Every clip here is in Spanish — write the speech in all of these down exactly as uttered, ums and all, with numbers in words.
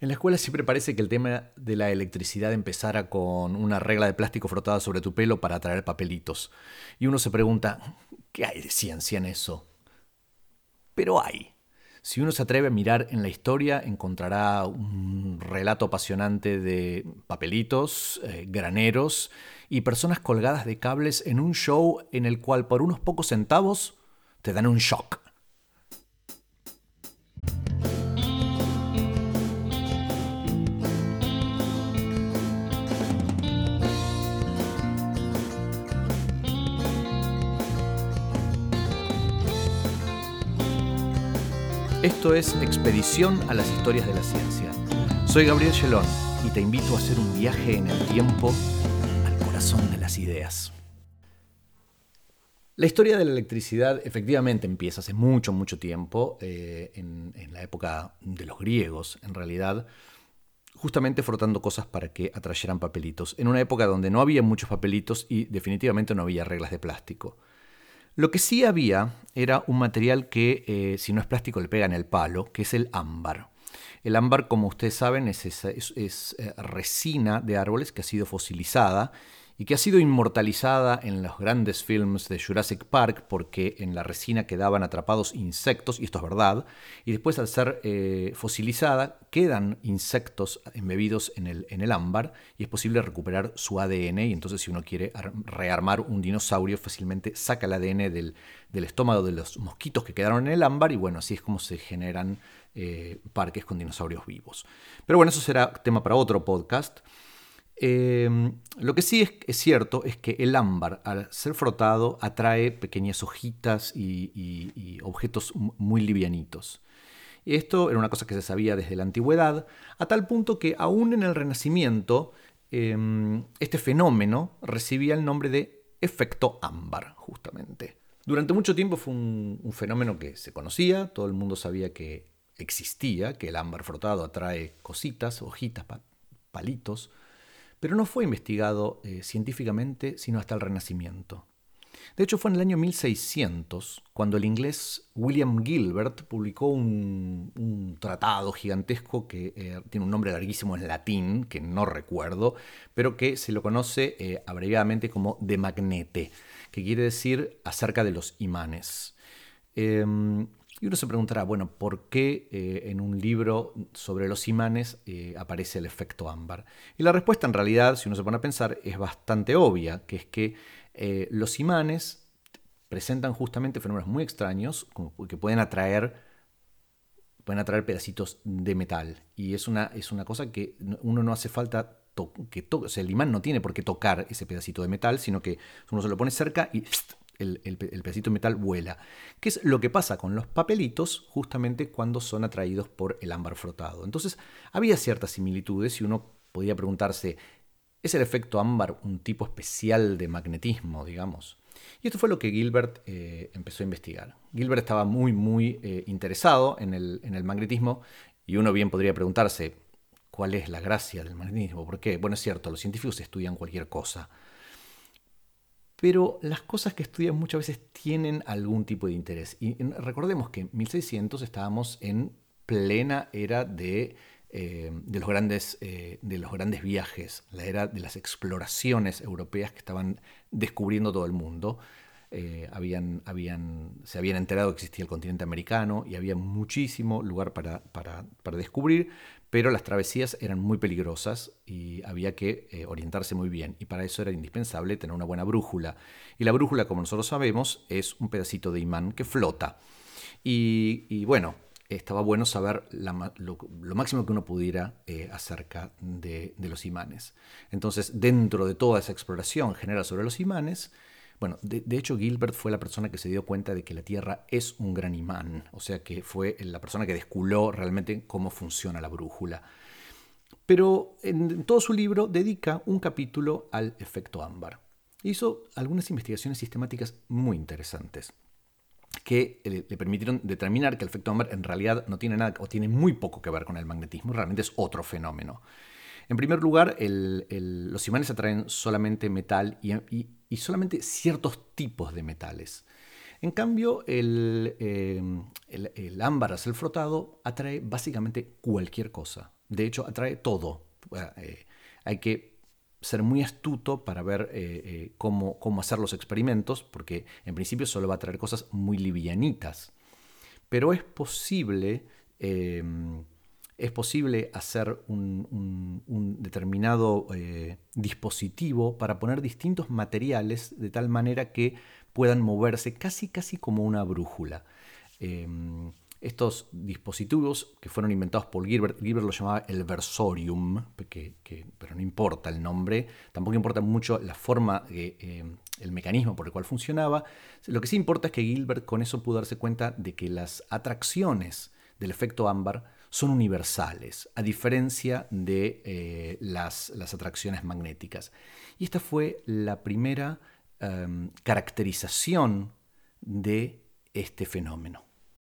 En la escuela siempre parece que el tema de la electricidad empezara con una regla de plástico frotada sobre tu pelo para atraer papelitos. Y uno se pregunta, ¿qué hay de ciencia en eso? Pero hay. Si uno se atreve a mirar en la historia, encontrará un relato apasionante de papelitos, eh, graneros y personas colgadas de cables en un show en el cual por unos pocos centavos te dan un shock. Esto es Expedición a las Historias de la Ciencia. Soy Gabriel Gelón y te invito a hacer un viaje en el tiempo al corazón de las ideas. La historia de la electricidad efectivamente empieza hace mucho, mucho tiempo, eh, en, en la época de los griegos, en realidad, justamente frotando cosas para que atrayeran papelitos, en una época donde no había muchos papelitos y definitivamente no había reglas de plástico. Lo que sí había era un material que, eh, si no es plástico, le pega en el palo, que es el ámbar. El ámbar, como ustedes saben, es, esa, es, es eh, resina de árboles que ha sido fosilizada y que ha sido inmortalizada en los grandes films de Jurassic Park porque en la resina quedaban atrapados insectos, y esto es verdad, y después al ser eh, fosilizada quedan insectos embebidos en el, en el ámbar y es posible recuperar su A D N, y entonces si uno quiere rearmar un dinosaurio fácilmente saca el A D N del, del estómago de los mosquitos que quedaron en el ámbar y bueno, así es como se generan eh, parques con dinosaurios vivos. Pero bueno, eso será tema para otro podcast. Eh, lo que sí es, es cierto es que el ámbar, al ser frotado, atrae pequeñas hojitas y, y, y objetos muy livianitos. Y esto era una cosa que se sabía desde la antigüedad, a tal punto que aún en el Renacimiento eh, este fenómeno recibía el nombre de efecto ámbar, justamente. Durante mucho tiempo fue un, un fenómeno que se conocía, todo el mundo sabía que existía, que el ámbar frotado atrae cositas, hojitas, palitos, pero no fue investigado eh, científicamente sino hasta el Renacimiento. De hecho, fue en el año mil seiscientos cuando el inglés William Gilbert publicó un, un tratado gigantesco que eh, tiene un nombre larguísimo en latín, que no recuerdo, pero que se lo conoce eh, abreviadamente como De Magnete, que quiere decir acerca de los imanes. Eh, Y uno se preguntará, bueno, ¿por qué eh, en un libro sobre los imanes eh, aparece el efecto ámbar? Y la respuesta en realidad, si uno se pone a pensar, es bastante obvia, que es que eh, los imanes presentan justamente fenómenos muy extraños, como que pueden atraer, pueden atraer pedacitos de metal. Y es una, es una cosa que uno no hace falta to- que toque, o sea, el imán no tiene por qué tocar ese pedacito de metal, sino que uno se lo pone cerca y El, el, el pedacito de metal vuela. ¿Qué es lo que pasa con los papelitos justamente cuando son atraídos por el ámbar frotado? Entonces, había ciertas similitudes y uno podía preguntarse, ¿es el efecto ámbar un tipo especial de magnetismo, digamos? Y esto fue lo que Gilbert eh, empezó a investigar. Gilbert estaba muy, muy eh, interesado en el, en el magnetismo y uno bien podría preguntarse, ¿cuál es la gracia del magnetismo? ¿Por qué? Bueno, es cierto, los científicos estudian cualquier cosa. Pero las cosas que estudian muchas veces tienen algún tipo de interés. Y recordemos que en mil seiscientos estábamos en plena era de, eh, de, los grandes, eh, de los grandes viajes, la era de las exploraciones europeas que estaban descubriendo todo el mundo. Eh, habían, habían, se habían enterado que existía el continente americano y había muchísimo lugar para, para, para descubrir, pero las travesías eran muy peligrosas y había que eh, orientarse muy bien, y para eso era indispensable tener una buena brújula. Y la brújula, como nosotros sabemos, es un pedacito de imán que flota. Y, y bueno, estaba bueno saber la, lo, lo máximo que uno pudiera eh, acerca de, de los imanes. Entonces, dentro de toda esa exploración general sobre los imanes, bueno, de, de hecho Gilbert fue la persona que se dio cuenta de que la Tierra es un gran imán, o sea que fue la persona que descubrió realmente cómo funciona la brújula. Pero en todo su libro dedica un capítulo al efecto ámbar. Hizo algunas investigaciones sistemáticas muy interesantes que le, le permitieron determinar que el efecto ámbar en realidad no tiene nada o tiene muy poco que ver con el magnetismo, realmente es otro fenómeno. En primer lugar, el, el, los imanes atraen solamente metal y, y, y solamente ciertos tipos de metales. En cambio, el, eh, el, el ámbar al ser frotado atrae básicamente cualquier cosa. De hecho, atrae todo. Eh, hay que ser muy astuto para ver eh, eh, cómo, cómo hacer los experimentos, porque en principio solo va a traer cosas muy livianitas. Pero es posible, eh, es posible hacer un, un, un determinado eh, dispositivo para poner distintos materiales de tal manera que puedan moverse casi, casi como una brújula. Eh, estos dispositivos que fueron inventados por Gilbert, Gilbert lo llamaba el versorium, que, que, pero no importa el nombre, tampoco importa mucho la forma, eh, eh, el mecanismo por el cual funcionaba. Lo que sí importa es que Gilbert con eso pudo darse cuenta de que las atracciones del efecto ámbar son universales, a diferencia de eh, las, las atracciones magnéticas. Y esta fue la primera eh, caracterización de este fenómeno.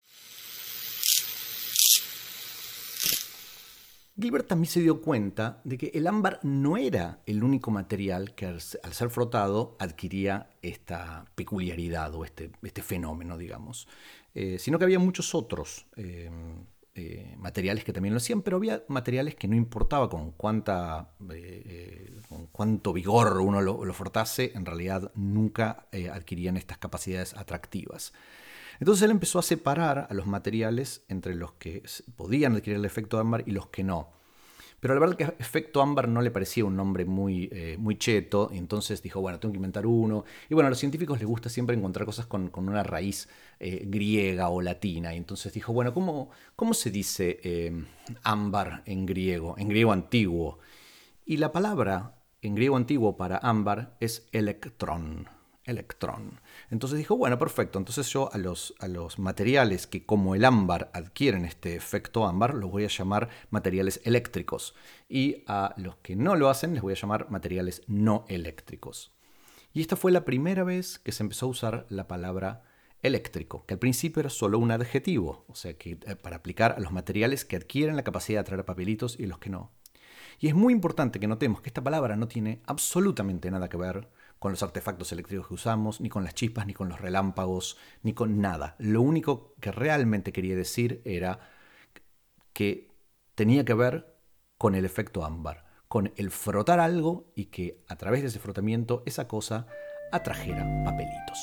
Gilbert también se dio cuenta de que el ámbar no era el único material que al ser frotado adquiría esta peculiaridad o este, este fenómeno, digamos, eh, sino que había muchos otros eh, eh, materiales que también lo hacían, pero había materiales que no importaba con, cuánta, eh, con cuánto vigor uno lo, lo frotase, en realidad nunca eh, adquirían estas capacidades atractivas. Entonces él empezó a separar a los materiales entre los que podían adquirir el efecto ámbar y los que no. Pero la verdad que efecto ámbar no le parecía un nombre muy, eh, muy cheto, y entonces dijo, bueno, tengo que inventar uno. Y bueno, a los científicos les gusta siempre encontrar cosas con, con una raíz eh, griega o latina. Y entonces dijo, bueno, ¿cómo, cómo se dice eh, ámbar en griego, en griego antiguo? Y la palabra en griego antiguo para ámbar es electrón. Electrón. Entonces dijo, bueno, perfecto, entonces yo a los, a los materiales que como el ámbar adquieren este efecto ámbar los voy a llamar materiales eléctricos, y a los que no lo hacen les voy a llamar materiales no eléctricos. Y esta fue la primera vez que se empezó a usar la palabra eléctrico, que al principio era solo un adjetivo, o sea, que para aplicar a los materiales que adquieren la capacidad de atraer papelitos y los que no. Y es muy importante que notemos que esta palabra no tiene absolutamente nada que ver con los artefactos eléctricos que usamos, ni con las chispas, ni con los relámpagos, ni con nada. Lo único que realmente quería decir era que tenía que ver con el efecto ámbar, con el frotar algo y que a través de ese frotamiento esa cosa atrajera papelitos.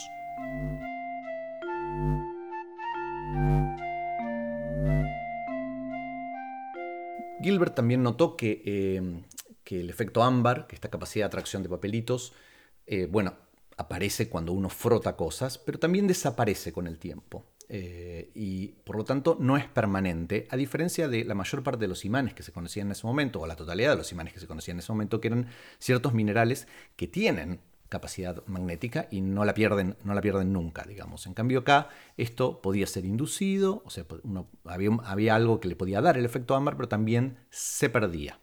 Gilbert también notó que, eh, que el efecto ámbar, que esta capacidad de atracción de papelitos, eh, bueno, aparece cuando uno frota cosas, pero también desaparece con el tiempo. Eh, y por lo tanto no es permanente, a diferencia de la mayor parte de los imanes que se conocían en ese momento, o la totalidad de los imanes que se conocían en ese momento, que eran ciertos minerales que tienen capacidad magnética y no la pierden, no la pierden nunca, digamos. En cambio acá esto podía ser inducido, o sea, uno, había, había algo que le podía dar el efecto ámbar, pero también se perdía.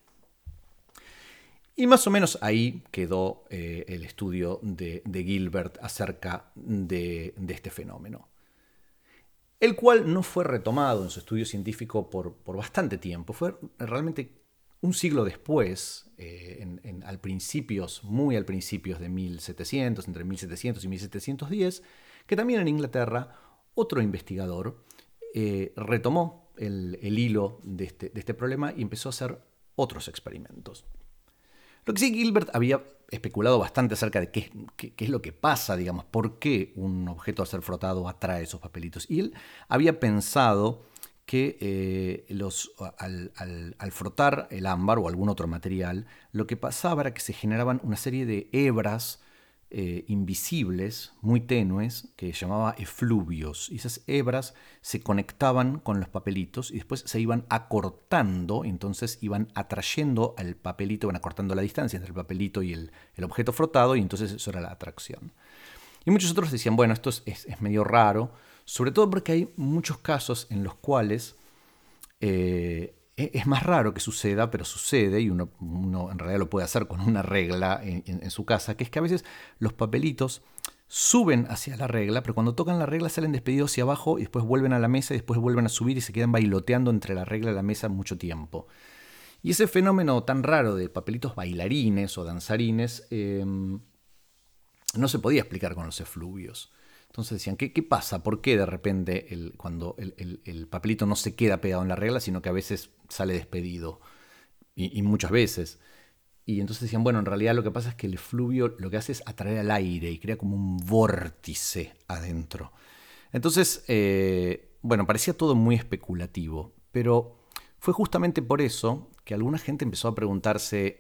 Y más o menos ahí quedó eh, el estudio de, de Gilbert acerca de, de este fenómeno, el cual no fue retomado en su estudio científico por, por bastante tiempo. Fue realmente un siglo después, eh, en, en, al principios, muy al principios de mil setecientos, entre mil setecientos y mil setecientos diez, que también en Inglaterra otro investigador eh, retomó el, el hilo de este, de este problema y empezó a hacer otros experimentos. Lo que sí, Gilbert había especulado bastante acerca de qué, qué, qué es lo que pasa, digamos, por qué un objeto al ser frotado atrae esos papelitos. Y él había pensado que eh, los, al, al, al frotar el ámbar o algún otro material, lo que pasaba era que se generaban una serie de hebras eh, invisibles, muy tenues, que llamaba efluvios. Y esas hebras se conectaban con los papelitos y después se iban acortando, entonces iban atrayendo al papelito, iban acortando la distancia entre el papelito y el, el objeto frotado, y entonces eso era la atracción. Y muchos otros decían, bueno, esto es, es, es medio raro, sobre todo porque hay muchos casos en los cuales eh, es más raro que suceda, pero sucede, y uno, uno en realidad lo puede hacer con una regla en, en, en su casa, que es que a veces los papelitos suben hacia la regla, pero cuando tocan la regla salen despedidos hacia abajo y después vuelven a la mesa y después vuelven a subir y se quedan bailoteando entre la regla y la mesa mucho tiempo. Y ese fenómeno tan raro de papelitos bailarines o danzarines eh, no se podía explicar con los efluvios. Entonces decían, ¿qué, qué pasa? ¿Por qué de repente el, cuando el, el, el papelito no se queda pegado en la regla, sino que a veces sale despedido? Y, y muchas veces. Y entonces decían, bueno, en realidad lo que pasa es que el efluvio lo que hace es atraer al aire y crea como un vórtice adentro. Entonces, eh, bueno, parecía todo muy especulativo, pero fue justamente por eso que alguna gente empezó a preguntarse,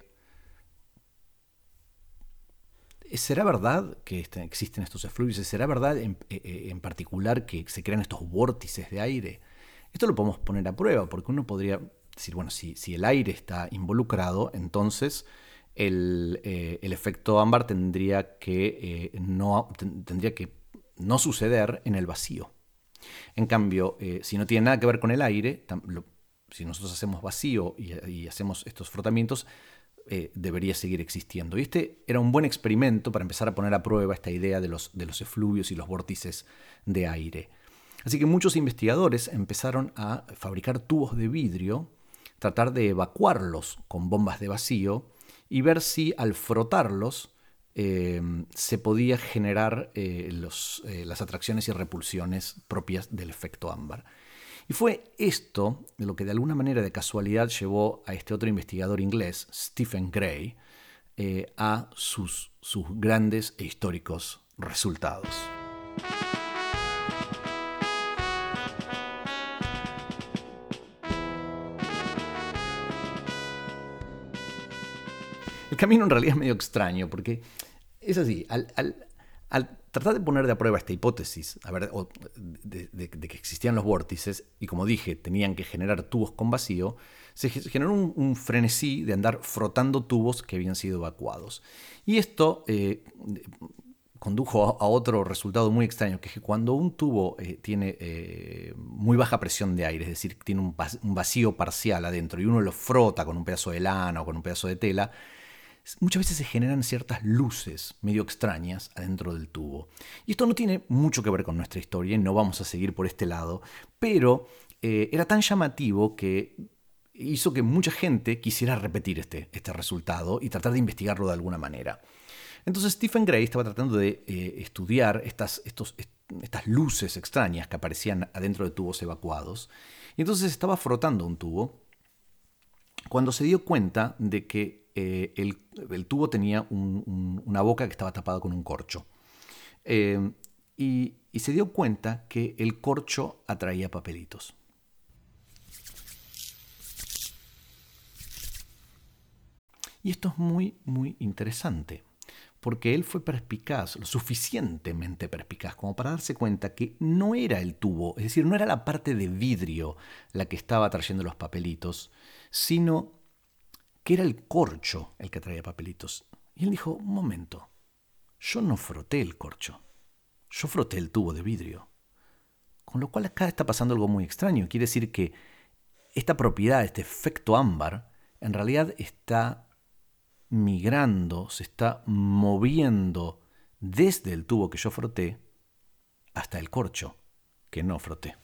¿será verdad que existen estos efluvios? ¿Será verdad en, en particular que se crean estos vórtices de aire? Esto lo podemos poner a prueba, porque uno podría decir, bueno, si, si el aire está involucrado, entonces el, eh, el efecto ámbar tendría que, eh, no, tendría que no suceder en el vacío. En cambio, eh, si no tiene nada que ver con el aire, lo, si nosotros hacemos vacío y, y hacemos estos frotamientos, eh, debería seguir existiendo. Y este era un buen experimento para empezar a poner a prueba esta idea de los, de los efluvios y los vórtices de aire. Así que muchos investigadores empezaron a fabricar tubos de vidrio, tratar de evacuarlos con bombas de vacío y ver si al frotarlos eh, se podía generar eh, los, eh, las atracciones y repulsiones propias del efecto ámbar. Y fue esto lo que de alguna manera de casualidad llevó a este otro investigador inglés, Stephen Gray, eh, a sus, sus grandes e históricos resultados. El camino en realidad es medio extraño, porque es así, al, al, al tratar de poner de a prueba esta hipótesis, a ver, de, de, de que existían los vórtices, y como dije, tenían que generar tubos con vacío, se generó un, un frenesí de andar frotando tubos que habían sido evacuados. Y esto eh, condujo a otro resultado muy extraño, que es que cuando un tubo eh, tiene eh, muy baja presión de aire, es decir, tiene un, un vacío parcial adentro, y uno lo frota con un pedazo de lana o con un pedazo de tela, muchas veces se generan ciertas luces medio extrañas adentro del tubo. Y esto no tiene mucho que ver con nuestra historia y no vamos a seguir por este lado, pero eh, era tan llamativo que hizo que mucha gente quisiera repetir este, este resultado y tratar de investigarlo de alguna manera. Entonces Stephen Gray estaba tratando de eh, estudiar estas, estos, estas luces extrañas que aparecían adentro de tubos evacuados, y entonces estaba frotando un tubo cuando se dio cuenta de que Eh, el, el tubo tenía un, un, una boca que estaba tapada con un corcho. Eh, y, y se dio cuenta que el corcho atraía papelitos. Y esto es muy, muy interesante, porque él fue perspicaz, lo suficientemente perspicaz como para darse cuenta que no era el tubo, es decir, no era la parte de vidrio la que estaba atrayendo los papelitos, sino que era el corcho el que traía papelitos. Y él dijo, un momento, yo no froté el corcho, yo froté el tubo de vidrio. Con lo cual acá está pasando algo muy extraño. Quiere decir que esta propiedad, este efecto ámbar, en realidad está migrando, se está moviendo desde el tubo que yo froté hasta el corcho que no froté.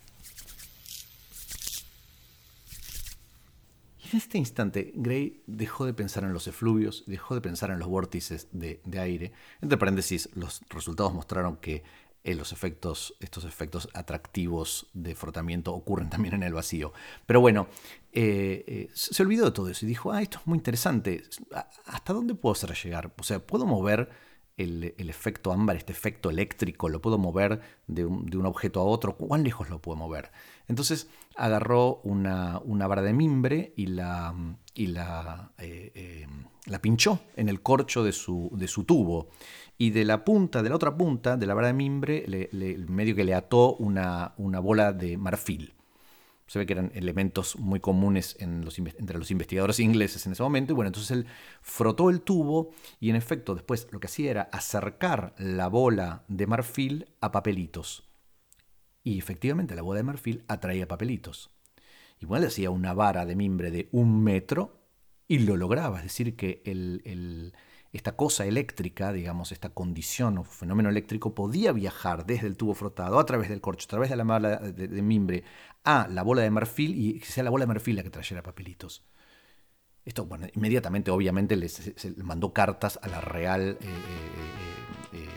En este instante, Gray dejó de pensar en los efluvios, dejó de pensar en los vórtices de, de aire. Entre paréntesis, los resultados mostraron que eh, los efectos, estos efectos atractivos de frotamiento ocurren también en el vacío. Pero bueno, eh, eh, se olvidó de todo eso y dijo, ah, esto es muy interesante. ¿Hasta dónde puedo hacer llegar? O sea, ¿puedo mover el, el efecto ámbar, este efecto eléctrico? ¿Lo puedo mover de un, de un objeto a otro? ¿Cuán lejos lo puedo mover? Entonces agarró una, una vara de mimbre y la, y la, eh, eh, la pinchó en el corcho de su, de su tubo. Y de la punta, de la otra punta de la vara de mimbre, le, le, medio que le ató una, una bola de marfil. Se ve que eran elementos muy comunes en los, entre los investigadores ingleses en ese momento. Y bueno, entonces él frotó el tubo y en efecto después lo que hacía era acercar la bola de marfil a papelitos. Y efectivamente la bola de marfil atraía papelitos. Igual hacía una vara de mimbre de un metro y lo lograba. Es decir, que el, el, esta cosa eléctrica, digamos, esta condición o fenómeno eléctrico podía viajar desde el tubo frotado, a través del corcho, a través de la bola de, de mimbre, a la bola de marfil y que sea la bola de marfil la que trayera papelitos. Esto, bueno, inmediatamente, obviamente, le, se, se mandó cartas a la Real eh, eh, eh,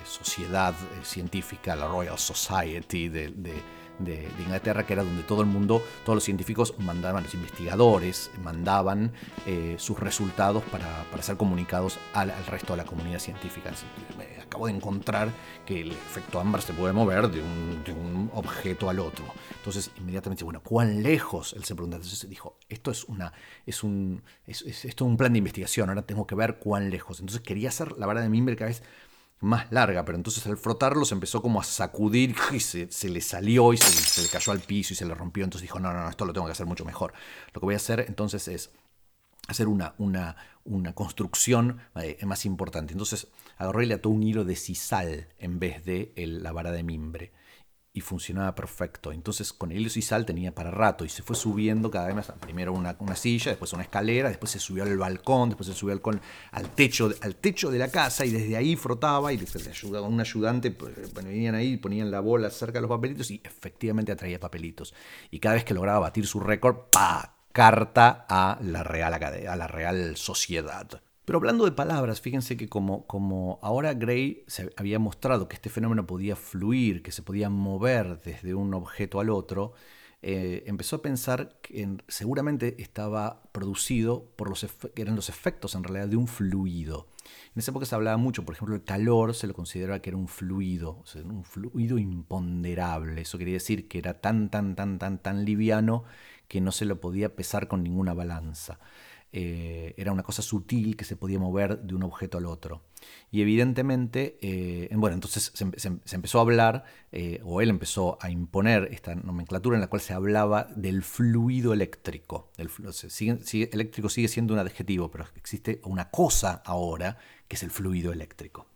sociedad eh, científica, la Royal Society de, de, de, de Inglaterra, que era donde todo el mundo, todos los científicos mandaban, los investigadores mandaban eh, sus resultados para, para ser comunicados al, al resto de la comunidad científica. Me acabo de encontrar que el efecto Ámbar se puede mover de un, de un objeto al otro. Entonces inmediatamente, bueno, ¿cuán lejos? Él se pregunta. Entonces dijo, esto es una, es un, es, es, esto es un plan de investigación, ahora tengo que ver cuán lejos. Entonces quería hacer la vara de mimbre cada vez más larga, pero entonces al frotarlo se empezó como a sacudir y se, se le salió y se, se le cayó al piso y se le rompió. Entonces dijo, no, no, no, esto lo tengo que hacer mucho mejor. Lo que voy a hacer entonces es hacer una, una, una construcción eh, más importante. Entonces agarró y le ató un hilo de sisal en vez de el, la vara de mimbre. Y funcionaba perfecto. Entonces con el hilo sisal tenía para rato y se fue subiendo cada vez más. Primero una, una silla, después una escalera, después se subió al balcón, después se subió al, con, al, techo, al techo de la casa y desde ahí frotaba y le ayudaba un ayudante. Bueno, venían ahí, ponían la bola cerca de los papelitos y efectivamente atraía papelitos. Y cada vez que lograba batir su récord, ¡pa! Carta a la Real Academia, a la Real Sociedad. Pero hablando de palabras, fíjense que como, como ahora Gray se había mostrado que este fenómeno podía fluir, que se podía mover desde un objeto al otro, eh, empezó a pensar que en, seguramente estaba producido por los efe- que eran los efectos en realidad de un fluido. En esa época se hablaba mucho, por ejemplo, el calor se lo consideraba que era un fluido, o sea, un fluido imponderable. Eso quería decir que era tan, tan, tan, tan, tan liviano que no se lo podía pesar con ninguna balanza. Eh, era una cosa sutil que se podía mover de un objeto al otro. Y evidentemente, eh, bueno, entonces se, se, se empezó a hablar, eh, o él empezó a imponer esta nomenclatura en la cual se hablaba del fluido eléctrico. El, sigue, sigue, eléctrico sigue siendo un adjetivo, pero existe una cosa ahora que es el fluido eléctrico.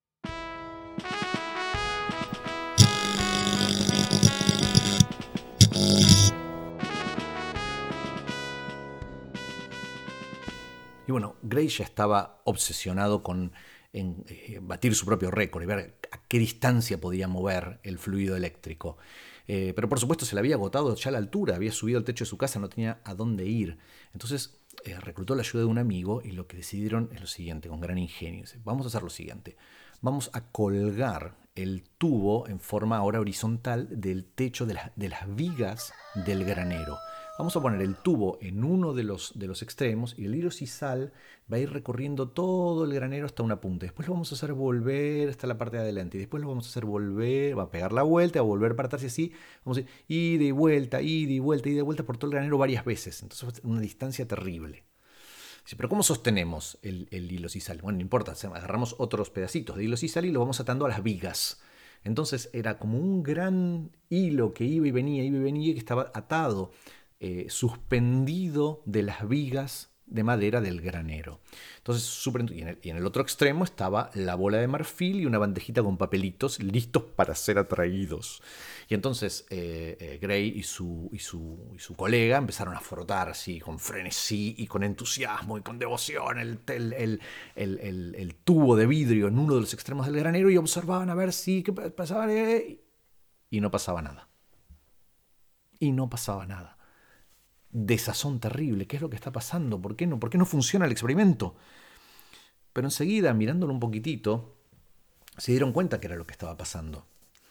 Y bueno, Gray ya estaba obsesionado con en, eh, batir su propio récord y ver a qué distancia podía mover el fluido eléctrico. Eh, pero por supuesto se le había agotado ya la altura, había subido al techo de su casa, no tenía a dónde ir. Entonces eh, reclutó la ayuda de un amigo y lo que decidieron es lo siguiente, con gran ingenio. Dice, vamos a hacer lo siguiente, vamos a colgar el tubo en forma ahora horizontal del techo de, la, de las vigas del granero. Vamos a poner el tubo en uno de los, de los extremos y el hilo sisal va a ir recorriendo todo el granero hasta una punta. Después lo vamos a hacer volver hasta la parte de adelante. Y después lo vamos a hacer volver, va a pegar la vuelta, va a volver para atrás y así. Vamos a ir ida y vuelta, ida y vuelta, ida y vuelta por todo el granero varias veces. Entonces una distancia terrible. Dice, pero ¿cómo sostenemos el, el hilo sisal? Bueno, no importa, agarramos otros pedacitos de hilo sisal y lo vamos atando a las vigas. Entonces era como un gran hilo que iba y venía, iba y venía, que estaba atado, Eh, suspendido de las vigas de madera del granero. Entonces, super, y, en el, y en el otro extremo estaba la bola de marfil y una bandejita con papelitos listos para ser atraídos. Y entonces eh, eh, Gray y su, y, su, y su colega empezaron a frotar así con frenesí y con entusiasmo y con devoción el, el, el, el, el, el tubo de vidrio en uno de los extremos del granero y observaban a ver si qué pasaba. Y no pasaba nada. Y no pasaba nada. Desazón terrible, ¿qué es lo que está pasando? ¿Por qué no? ¿Por qué no funciona el experimento? Pero enseguida, mirándolo un poquitito, se dieron cuenta que era lo que estaba pasando.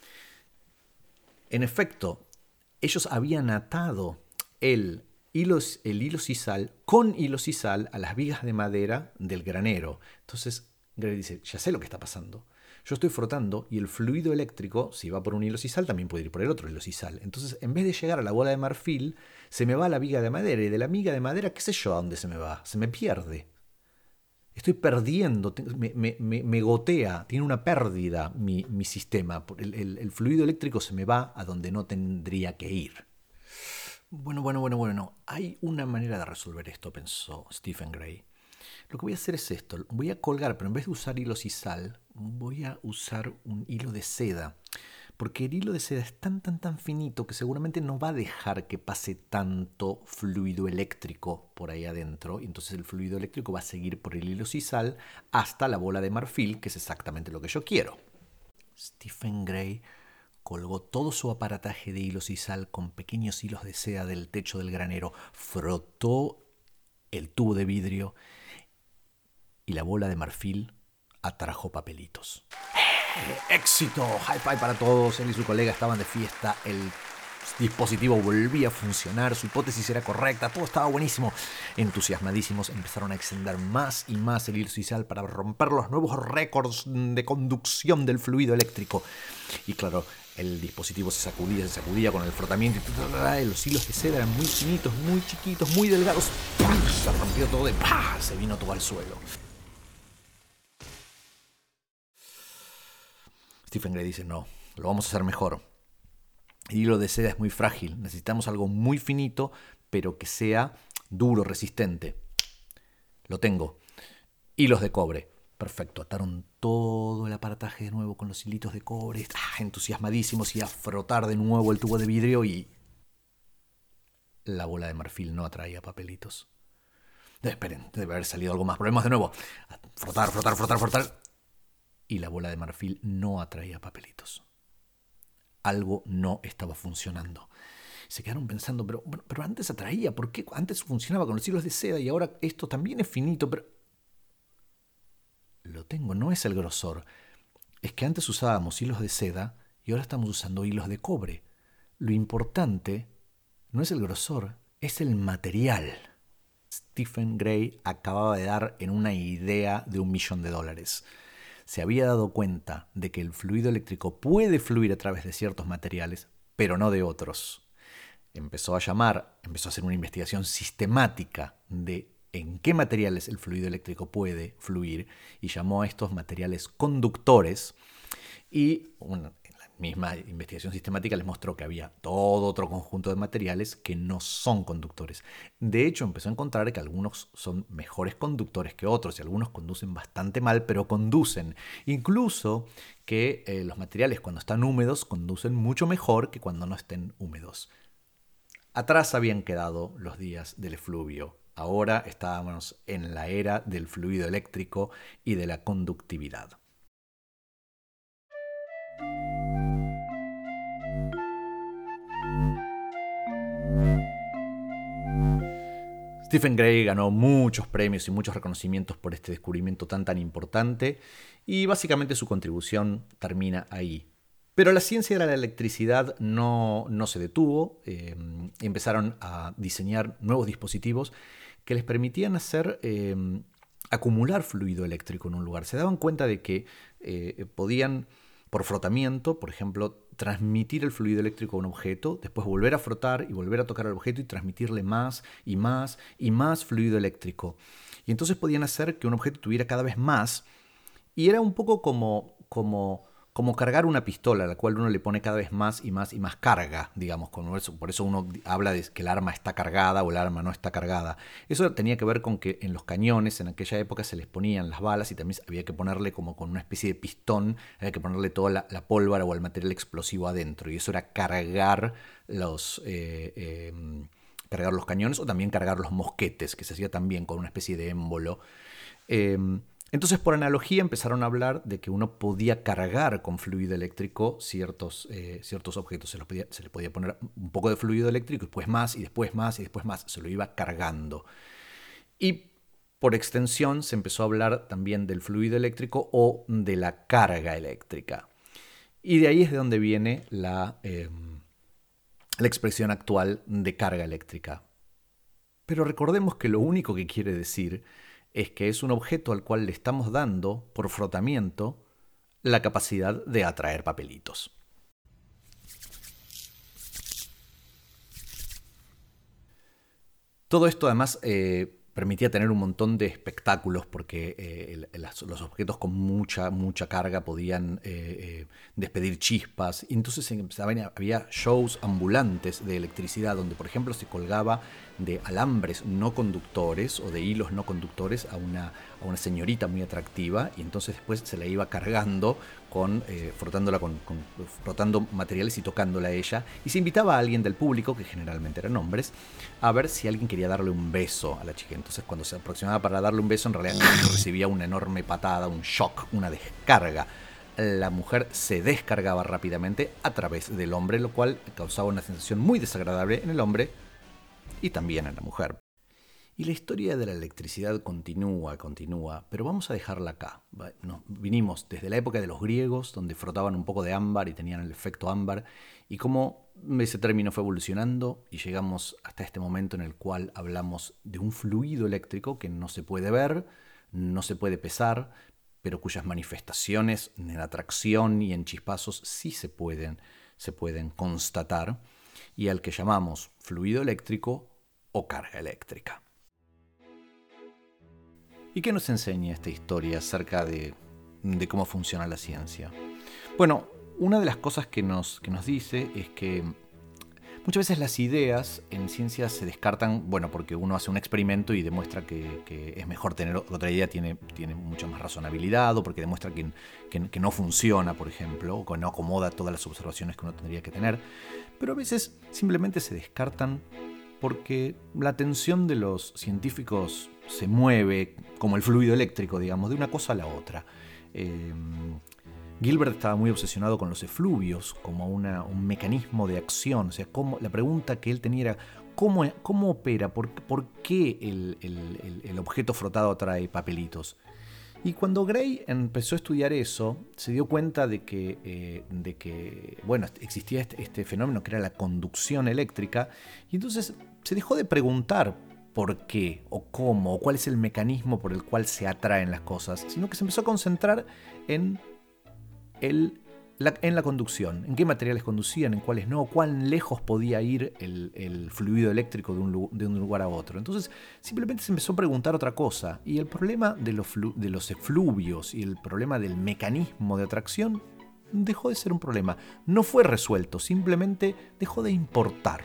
En efecto, ellos habían atado el hilo, el hilo sisal con hilo sisal a las vigas de madera del granero. Entonces, Gray dice, ya sé lo que está pasando. Yo estoy frotando y el fluido eléctrico, si va por un hilo sisal, también puede ir por el otro hilo sisal. Entonces, en vez de llegar a la bola de marfil, se me va a la viga de madera. Y de la viga de madera, qué sé yo a dónde se me va. Se me pierde. Estoy perdiendo, me, me, me, me gotea, tiene una pérdida mi, mi sistema. El, el, el fluido eléctrico se me va a donde no tendría que ir. Bueno, bueno, bueno, bueno, no. Hay una manera de resolver esto, pensó Stephen Gray. Lo que voy a hacer es esto, voy a colgar, pero en vez de usar hilo sisal, voy a usar un hilo de seda. Porque el hilo de seda es tan, tan, tan finito que seguramente no va a dejar que pase tanto fluido eléctrico por ahí adentro. Y entonces el fluido eléctrico va a seguir por el hilo sisal hasta la bola de marfil, que es exactamente lo que yo quiero. Stephen Gray colgó todo su aparataje de hilo sisal con pequeños hilos de seda del techo del granero, frotó el tubo de vidrio y la bola de marfil atrajo papelitos. éxito, high five para todos. Él y su colega estaban de fiesta, el dispositivo volvía a funcionar, su hipótesis era correcta, todo estaba buenísimo. Entusiasmadísimos empezaron a extender más y más el hilo sisal para romper los nuevos récords de conducción del fluido eléctrico. Y claro, el dispositivo se sacudía, se sacudía con el frotamiento y los hilos de seda eran muy finitos, muy chiquitos, muy delgados. ¡Pam! Se rompió todo y ¡pah! Se vino todo al suelo. Stephen Gray dice, no, lo vamos a hacer mejor. El hilo de seda es muy frágil, necesitamos algo muy finito, pero que sea duro, resistente. Lo tengo. Hilos de cobre. Perfecto, ataron todo el aparataje de nuevo con los hilitos de cobre, ¡ah! Entusiasmadísimos, y a frotar de nuevo el tubo de vidrio y la bola de marfil no atraía papelitos. Esperen, debe haber salido algo más. Probemos de nuevo. Frotar, frotar, frotar, frotar. Y la bola de marfil no atraía papelitos. Algo no estaba funcionando. Se quedaron pensando, pero, bueno, pero antes atraía, ¿por qué? Antes funcionaba con los hilos de seda y ahora esto también es finito, pero... Lo tengo, no es el grosor. Es que antes usábamos hilos de seda y ahora estamos usando hilos de cobre. Lo importante no es el grosor, es el material. Stephen Gray acababa de dar en una idea de un millón de dólares. Se había dado cuenta de que el fluido eléctrico puede fluir a través de ciertos materiales, pero no de otros. Empezó a llamar, empezó a hacer una investigación sistemática de en qué materiales el fluido eléctrico puede fluir y llamó a estos materiales conductores. Y bueno, en la misma investigación sistemática les mostró que había todo otro conjunto de materiales que no son conductores. De hecho, empezó a encontrar que algunos son mejores conductores que otros y algunos conducen bastante mal, pero conducen. Incluso que eh, los materiales cuando están húmedos conducen mucho mejor que cuando no estén húmedos. Atrás habían quedado los días del efluvio. Ahora estábamos en la era del fluido eléctrico y de la conductividad. Stephen Gray ganó muchos premios y muchos reconocimientos por este descubrimiento tan tan importante y básicamente su contribución termina ahí. Pero la ciencia de la electricidad no, no se detuvo. Eh, empezaron a diseñar nuevos dispositivos que les permitían hacer eh, acumular fluido eléctrico en un lugar. Se daban cuenta de que eh, podían, por frotamiento, por ejemplo, transmitir el fluido eléctrico a un objeto, después volver a frotar y volver a tocar al objeto y transmitirle más y más y más fluido eléctrico. Y entonces podían hacer que un objeto tuviera cada vez más, y era un poco como... como como cargar una pistola a la cual uno le pone cada vez más y más y más carga, digamos, con eso, por eso uno habla de que el arma está cargada o el arma no está cargada. Eso tenía que ver con que en los cañones en aquella época se les ponían las balas y también había que ponerle como con una especie de pistón, había que ponerle toda la, la pólvora o el material explosivo adentro, y eso era cargar los... Eh, eh, cargar los cañones o también cargar los mosquetes, que se hacía también con una especie de émbolo. Eh, Entonces, por analogía, empezaron a hablar de que uno podía cargar con fluido eléctrico ciertos, eh, ciertos objetos. Se, los podía, se le podía poner un poco de fluido eléctrico, después más, y después más, y después más. Se lo iba cargando. Y por extensión se empezó a hablar también del fluido eléctrico o de la carga eléctrica. Y de ahí es de donde viene la, eh, la expresión actual de carga eléctrica. Pero recordemos que lo único que quiere decir es que es un objeto al cual le estamos dando, por frotamiento, la capacidad de atraer papelitos. Todo esto además eh, permitía tener un montón de espectáculos porque eh, el, el, los objetos con mucha, mucha carga podían eh, eh, despedir chispas. Y entonces había shows ambulantes de electricidad donde, por ejemplo, se colgaba de alambres no conductores o de hilos no conductores a una, a una señorita muy atractiva, y entonces después se la iba cargando con, eh, frotándola con, con frotando materiales y tocándola a ella, y se invitaba a alguien del público, que generalmente eran hombres, a ver si alguien quería darle un beso a la chica. Entonces cuando se aproximaba para darle un beso, en realidad recibía una enorme patada, un shock, una descarga. La mujer se descargaba rápidamente a través del hombre, lo cual causaba una sensación muy desagradable en el hombre y también en la mujer. Y la historia de la electricidad continúa, continúa, pero vamos a dejarla acá. Nos vinimos desde la época de los griegos, donde frotaban un poco de ámbar y tenían el efecto ámbar, y cómo ese término fue evolucionando y llegamos hasta este momento en el cual hablamos de un fluido eléctrico que no se puede ver, no se puede pesar, pero cuyas manifestaciones en atracción y en chispazos sí se pueden, se pueden constatar, y al que llamamos fluido eléctrico o carga eléctrica. ¿Y qué nos enseña esta historia acerca de, de cómo funciona la ciencia? Bueno, una de las cosas que nos, que nos dice es que muchas veces las ideas en ciencia se descartan, bueno, porque uno hace un experimento y demuestra que, que es mejor tener otra idea, tiene, tiene mucha más razonabilidad, o porque demuestra que, que, que no funciona, por ejemplo, o que no acomoda todas las observaciones que uno tendría que tener. Pero a veces simplemente se descartan porque la atención de los científicos se mueve como el fluido eléctrico, digamos, de una cosa a la otra. Eh, Gilbert estaba muy obsesionado con los efluvios como una, un mecanismo de acción. O sea, cómo, la pregunta que él tenía era ¿cómo, cómo opera? ¿Por, por qué el, el, el, el objeto frotado atrae papelitos? Y cuando Gray empezó a estudiar eso, se dio cuenta de que, eh, de que bueno, existía este, este fenómeno que era la conducción eléctrica, y entonces se dejó de preguntar por qué, o cómo, o cuál es el mecanismo por el cual se atraen las cosas, sino que se empezó a concentrar en, el, la, en la conducción, en qué materiales conducían, en cuáles no, cuán lejos podía ir el, el fluido eléctrico de un, de un lugar a otro. Entonces simplemente se empezó a preguntar otra cosa, y el problema de los, flu, de los efluvios y el problema del mecanismo de atracción dejó de ser un problema. No fue resuelto, simplemente dejó de importar.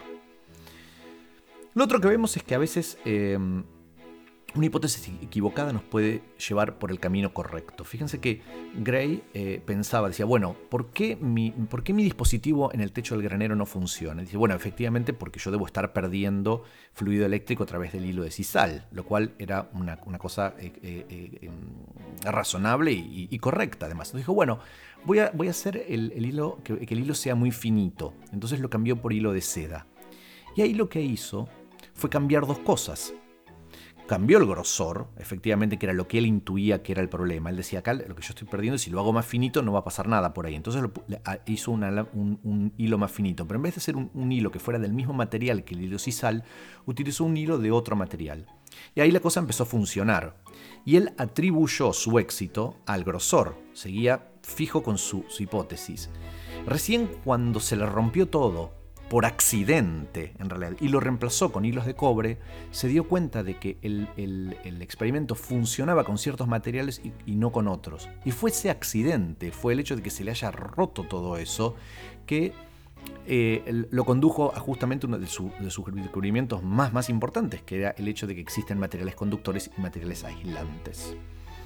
Lo otro que vemos es que a veces eh, una hipótesis equivocada nos puede llevar por el camino correcto. Fíjense que Gray eh, pensaba, decía, bueno, ¿por qué, mi, ¿por qué mi dispositivo en el techo del granero no funciona? Dice, bueno, efectivamente porque yo debo estar perdiendo fluido eléctrico a través del hilo de sisal, lo cual era una, una cosa eh, eh, eh, razonable y, y correcta además. Entonces dijo, bueno, voy a, voy a hacer el, el hilo, que, que el hilo sea muy finito. Entonces lo cambió por hilo de seda. Y ahí lo que hizo fue cambiar dos cosas. Cambió el grosor, efectivamente, que era lo que él intuía que era el problema. Él decía, acá lo que yo estoy perdiendo, si lo hago más finito no va a pasar nada por ahí. Entonces lo, hizo una, un, un hilo más finito. Pero en vez de hacer un, un hilo que fuera del mismo material que el hilo sisal, utilizó un hilo de otro material. Y ahí la cosa empezó a funcionar. Y él atribuyó su éxito al grosor. Seguía fijo con su, su hipótesis. Recién cuando se le rompió todo, por accidente en realidad, y lo reemplazó con hilos de cobre, se dio cuenta de que el, el, el experimento funcionaba con ciertos materiales y, y no con otros. Y fue ese accidente, fue el hecho de que se le haya roto todo eso, que eh, el, lo condujo a justamente uno de, su, de sus descubrimientos más, más importantes, que era el hecho de que existen materiales conductores y materiales aislantes.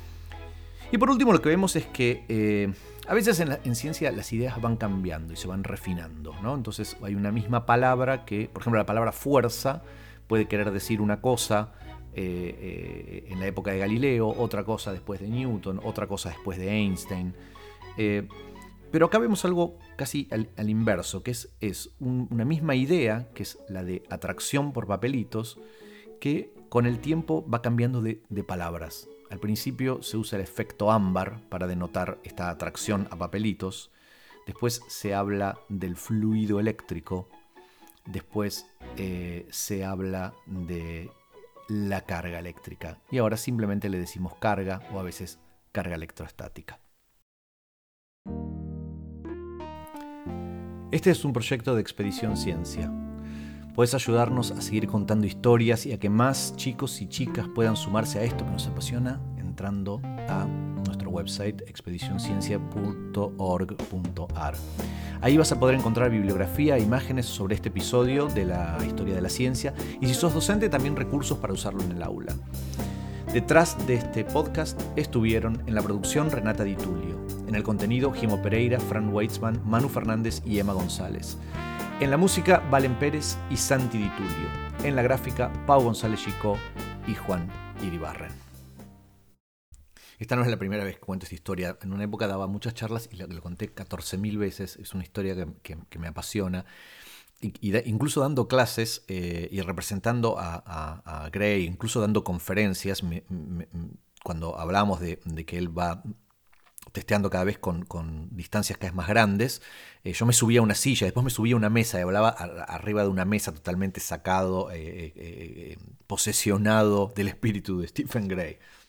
Y por último lo que vemos es que eh, a veces en, la, en ciencia las ideas van cambiando y se van refinando, ¿no? Entonces hay una misma palabra que, por ejemplo, la palabra fuerza puede querer decir una cosa eh, eh, en la época de Galileo, otra cosa después de Newton, otra cosa después de Einstein. Eh, pero acá vemos algo casi al, al inverso, que es, es un, una misma idea, que es la de atracción por papelitos, que con el tiempo va cambiando de, de palabras. Al principio se usa el efecto ámbar para denotar esta atracción a papelitos. Después se habla del fluido eléctrico. Después eh, se habla de la carga eléctrica. Y ahora simplemente le decimos carga o a veces carga electrostática. Este es un proyecto de Expedición Ciencia. Puedes ayudarnos a seguir contando historias y a que más chicos y chicas puedan sumarse a esto que nos apasiona entrando a nuestro website expedición ciencia punto org punto a r. Ahí vas a poder encontrar bibliografía e imágenes sobre este episodio de la historia de la ciencia y si sos docente también recursos para usarlo en el aula. Detrás de este podcast estuvieron en la producción Renata Di Tullio, en el contenido Gimo Pereira, Fran Weitzman, Manu Fernández y Emma González. En la música, Valen Pérez y Santi Di Tullio. En la gráfica, Pau González Chicó y Juan Iribarren. Esta no es la primera vez que cuento esta historia. En una época daba muchas charlas y lo, lo conté catorce mil veces. Es una historia que, que, que me apasiona. y, y da, incluso dando clases eh, y representando a, a, a Gray, incluso dando conferencias, me, me, cuando hablamos de, de que él va testeando cada vez con, con distancias cada vez más grandes, eh, yo me subía a una silla, después me subía a una mesa y hablaba a, arriba de una mesa totalmente sacado, eh, eh, eh, posesionado del espíritu de Stephen Gray.